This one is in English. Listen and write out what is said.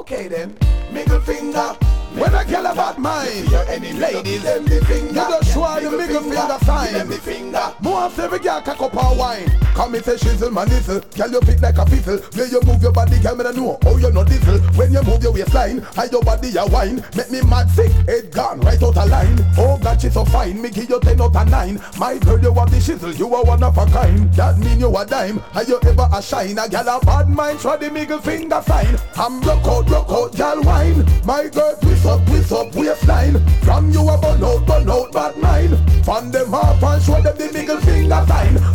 Okay then, middle finger. When a girl a bad mind, ladies, them the finger. you just show her the middle finger sign. Them the finger. More after every girl cock up her wine. Come and say shizzle man nizzle. Girl you fit like a fizzle. Where you move your body, girl me don't know how you no diesel. When you move your waistline, and your body a wine. Make me mad sick, head gone right out of line. Oh God she's so fine, me give you 10 out of 9. My girl you have the shizzle, you are one of a kind. That mean you a dime, and you ever a shine. A girl a bad mind, try the middle finger sign. I'm broke out, girl wine. My girl twist up waistline. From you a burn out, bad mind. Fan them up and show them the middle finger sign.